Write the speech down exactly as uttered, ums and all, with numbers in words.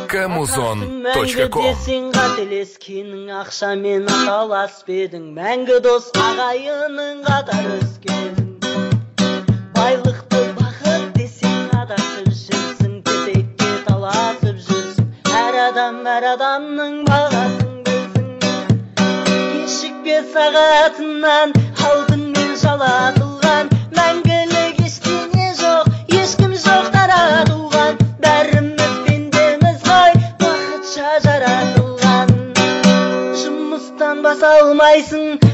камузон точка ком. Сен қателескенің ақшамен аталас бедің, мәңгі дос ағайының қатар өскенің. Байлықты бақыт десең адасып жүрсің, тезекке таласып жүрсің. Әр адам әр адамның бағасын білсін. Кешікпе сағатынан алтынмен жалатылған, мәңгілік ештеңе жоқ, ешкім жоқ таратылған. Бәріміз пендеміз ғой, бақытша жаратылған. Жұмыстан баса алмайсың,